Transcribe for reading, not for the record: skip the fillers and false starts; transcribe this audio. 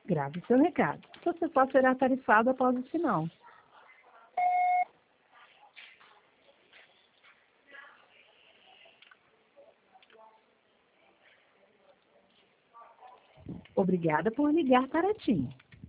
Grave seu recado. Você só será tarifado após o sinal. Obrigada por ligar para a TIM.